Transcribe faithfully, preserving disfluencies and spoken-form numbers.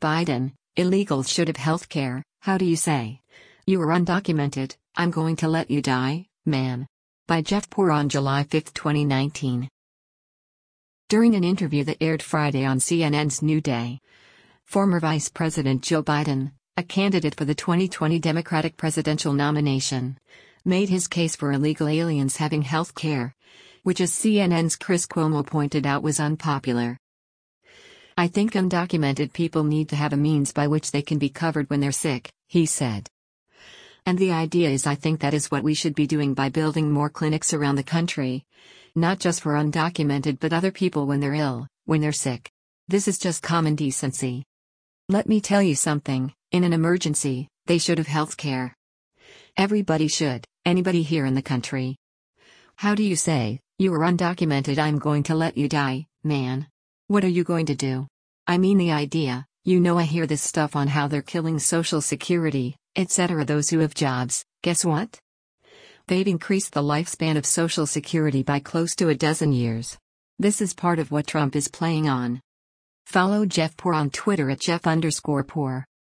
Biden, illegals should have health care. How do you say? You are undocumented, I'm going to let you die, man. By Jeff Poor on July fifth, twenty nineteen. During an interview that aired Friday on C N N's New Day, former Vice President Joe Biden, a candidate for the twenty twenty Democratic presidential nomination, made his case for illegal aliens having health care, which as C N N's Chris Cuomo pointed out was unpopular. I think undocumented people need to have a means by which they can be covered when they're sick, he said. And the idea is I think that is what we should be doing by building more clinics around the country. Not just for undocumented but other people when they're ill, when they're sick. This is just common decency. Let me tell you something, in an emergency, they should have health care. Everybody should, anybody here in the country. How do you say, you are undocumented, I'm going to let you die, man? What are you going to do? I mean the idea, you know I hear this stuff on how they're killing Social Security, et cetera. Those who have jobs, guess what? They've increased the lifespan of Social Security by close to a dozen years. This is part of what Trump is playing on. Follow Jeff Poor on Twitter at Jeff underscore Poor.